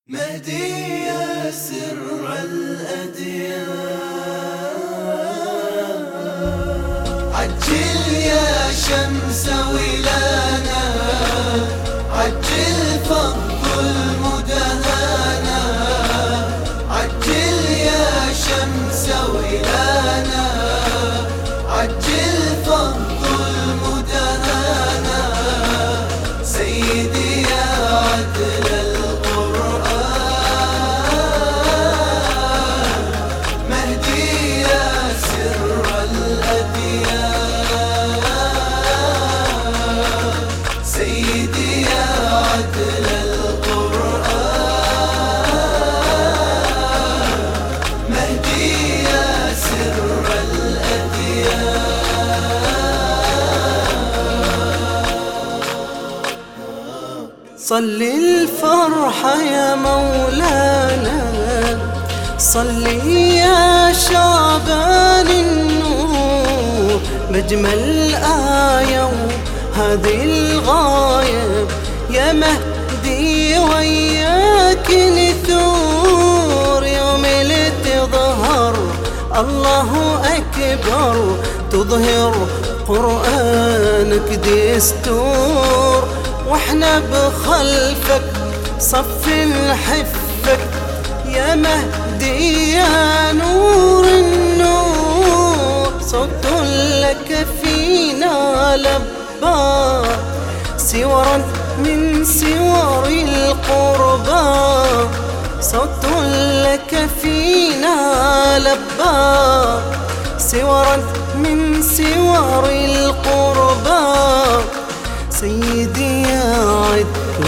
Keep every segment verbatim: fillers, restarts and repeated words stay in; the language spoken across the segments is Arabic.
مهدي يا سر الأديان، عجل يا شمس ولانا، عجل فض المدهانا، عجل يا شمس ولانا، عجل فض المدهانا، سيدي يا عدل سيدي يا عدل القرآن، مهدي يا سر الأديان. صل الفرحة يا مولانا، صل يا شعبان النور، بأجمل آية هذه الغاية يا مهدي وياك نثور، يوم اللي تظهر الله أكبر، تظهر قرآنك دستور، واحنا بخلفك صف الحفك يا مهدي يا نور النور، صوت لك فينا لبى سورا من سور القربى، صوت لك فينا لبى سورا من سور القربى، سيدي يا عدل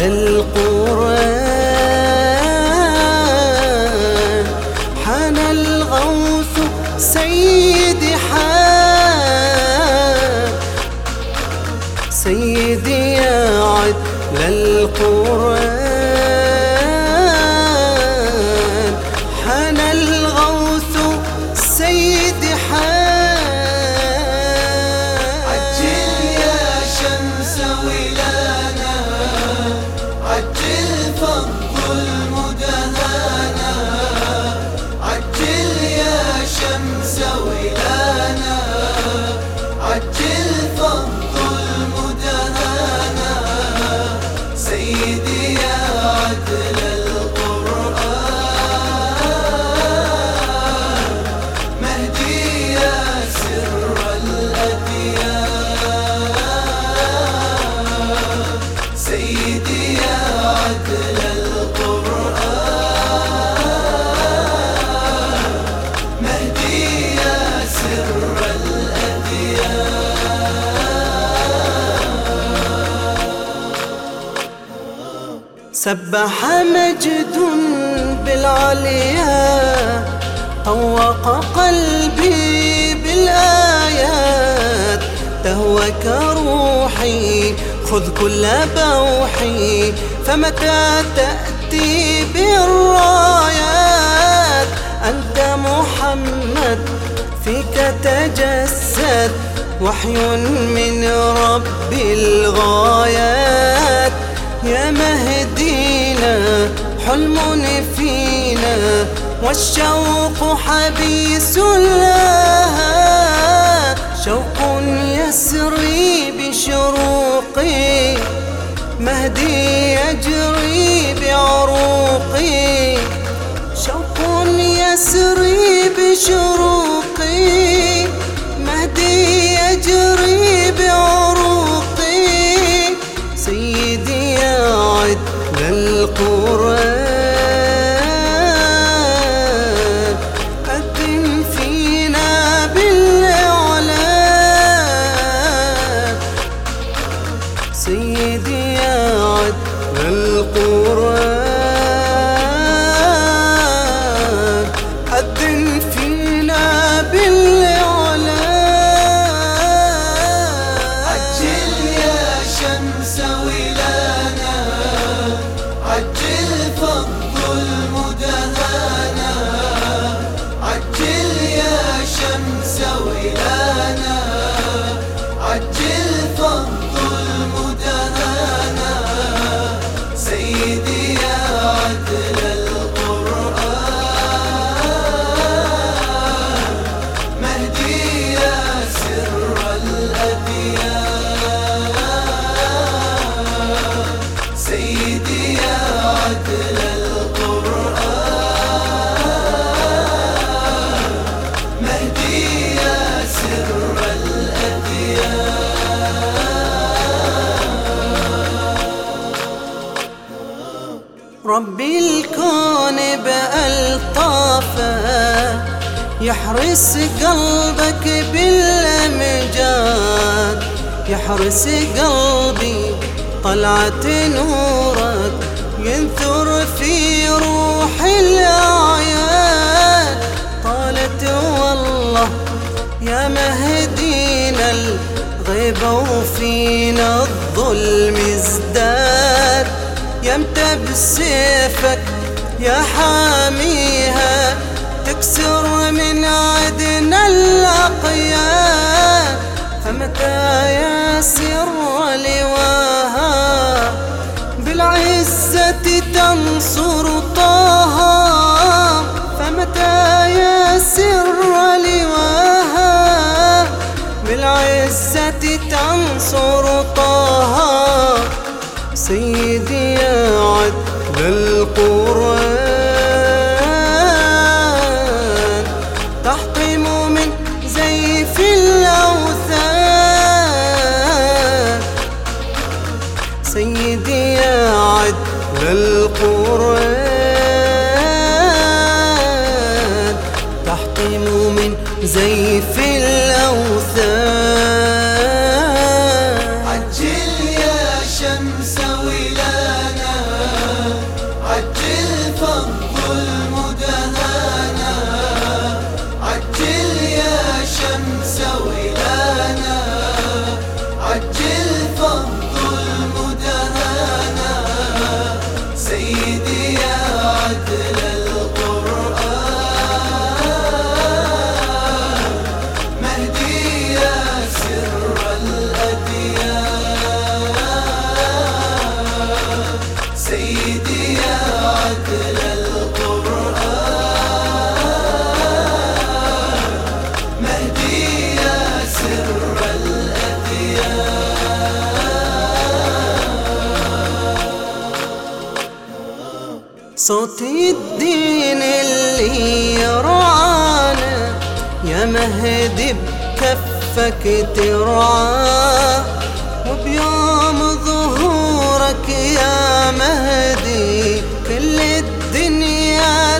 القرآن، حان الغوث سيدي حان، سيدي يا عدل القرآن، حان الغوث سيدي حان، عجل يا شمس ولانا، عجل فض المدهانا، عجل يا شمس ولانا، عجل فض المدهانا، سيدي يا عدل القرآن، مهدي يا سر الأديان، سيدي يا عدل القرآن، مهدي يا سر سبح مجد بالعليا، طوق قلبي بالآيات، تهوك روحي خذ كل بوحي، فمتى تأتي بالرايات، أنت محمد فيك تجسد، وحي من رب الغايات، يا مهدينا حلم فينا، والشوق حبيس لها، شوق يسري بشروقي، مهدي يجري بعروقي، شوق يسري بشروقي، مهدي يجري بعروقي، سيدي يا عدل القرآن، أذن فينا بالإعلان، سيدي يا عدل القرآن، أذن فينا بالإعلان، عجل يا شمس ولانا، عجل فض ربي الكون بألطافه يحرس قلبك بالأمجاد، يحرس قلبي طلعة نورك ينثر في روح الأعياد. طالت والله يا مهدينا الغيبة وفينا الظلم ازداد، يمتى بسيفك يا حاميها تكسر من عدنا الأقياد. فمتى يا سر لواها بالعزة تنصر طه، فمتى يا سر لواها بالعزة تنصر طه. سيدي يا عدل القرآن تحطم من زيف الأوثان، سيدي يا عدل القرآن تحطم من زيف الأوثان. عجل يا شمس ولانا، عجل فض المدهانا، عجل يا شمس ولانا، عجل فض المدهانا. سيدي يا عدل القرآن مهدي يا سر الأديان، سيدي يا عدل القرآن مهدي يا سر الأديان. صوت الدين اللي يرعانا يا مهدي بكفك ترعاه، وبيوم ظهورك يا مهدي كل الدنيا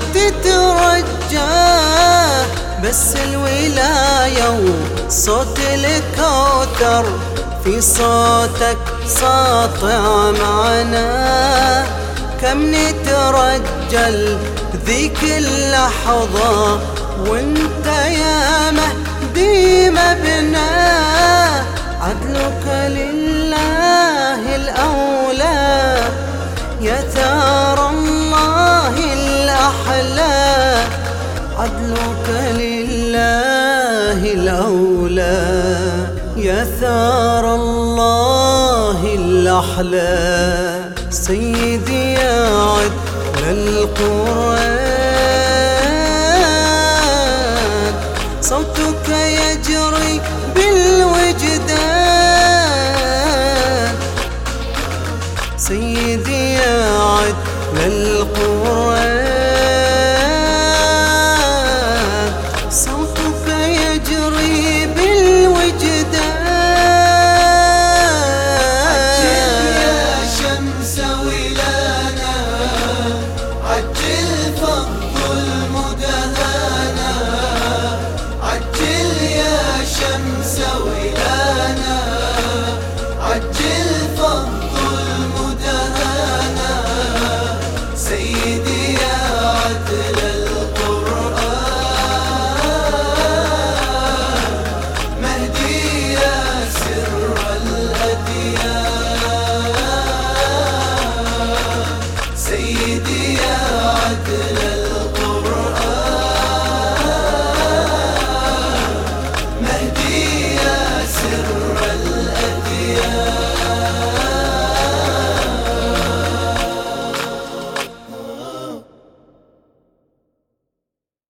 تترجاه. بس الولاية وصوت الكوثر في صوتك ساطع معنا، كم نترجل ذيك اللحظة وانت يا مهدي مبنى. عدلك لله الأولى يا ثار الله الأحلى، عدلك لله الأولى يا ثار الله الأحلى. سيدي يا عدل القرآن صوتك يجري بالوجدان، سيدي يا عدل القرآن صوتك يجري بالوجدان. عجل فض المدهانا، عجل يا شمس ولانا، عجل فض المدهانا. سيدي